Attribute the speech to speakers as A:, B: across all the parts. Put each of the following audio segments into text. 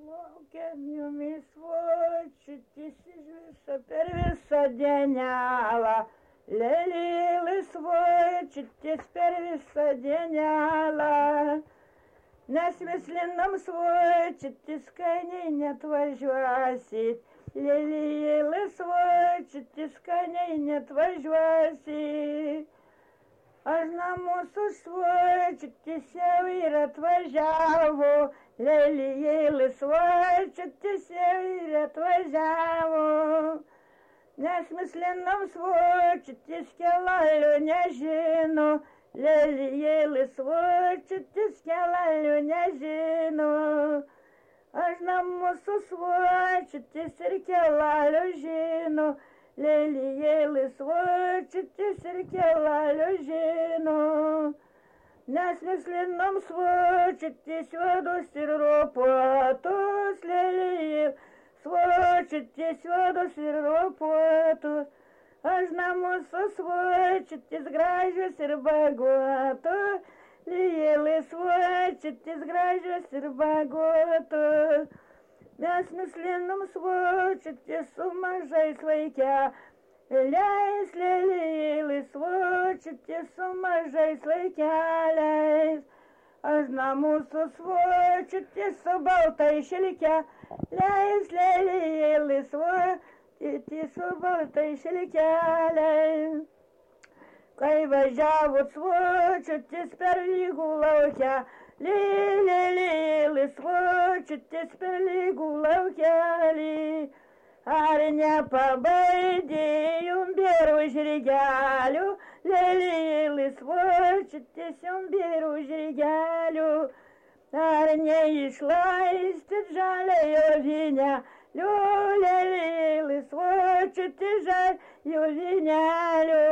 A: Laukiami svočiutis per visą dienelą. Lėlė laisvočiutis per visą dienelą. Nes mes lindam svočiutis, skaniai net važiuosit. Lėlė laisvočiutis, skaniai net važiuosit. Aš namus užsvočiutis jau ir atvažiavo. Lėlė laisvočiutis jau ir atvažiavo. Nes mes lindam svočiutis, kelalių nežino. Lėlė laisvočiutis, kelalių nežino. Aš namus užsvočiutis ir kelalių žino. Lėlė laisvočiutis ir kelalių žino. Nes mes lindam svočiutis, juodus ir ropotus. Lėlė svočiutis, juodus ir ropotus. Aš namus svočiutis, gražius ir bagotus. Lėlė laisvočiutis, gražius ir bagotus. Mes lindam svočiutis su mažais vaikeliais. Lėlė laisvočiutis su mažais vaikeliais. Aš namus svočiutis su baltais šilkeliais. Lėlė laisvočiutis su baltais šilkeliais. Kai važiavot svočiutis per lygų laukę. Lėlė laisvočiutis per lygų laukelį. Ar nepabaidė jum bėrų žirgelių. Lėlė laisvočiutis jum bėrų žirgelių. Ar neišlaistit žaliojo vynelio. Lėlė laisvočiutis žaliojo vynelio.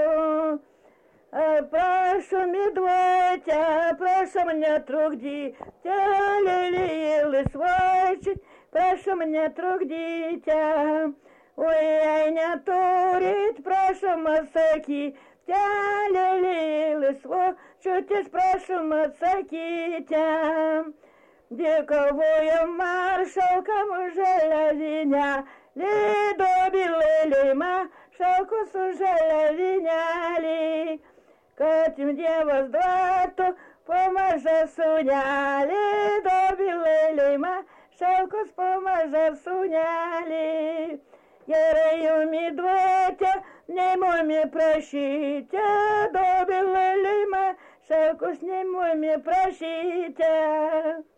A: Prašom įduoti, prašom netrukdyti. Lėlė laisvočiutis, prašom netrukdyti. O jei neturit, prašom atsakyti. Lėlė laisvočiutis, prašom atsakyti. Dėkojam maršalkam už žaliavinę. Dobilėlė maršalkus už žaliavinelį. Kad jums Dievas duotų po mažą sūnelį. Dobilėlė maršalkus po mažą sūnelį. Gerai jum įduoti, nei mumi prašyti. Dobilėlė maršalkus, nei mumi prašyti.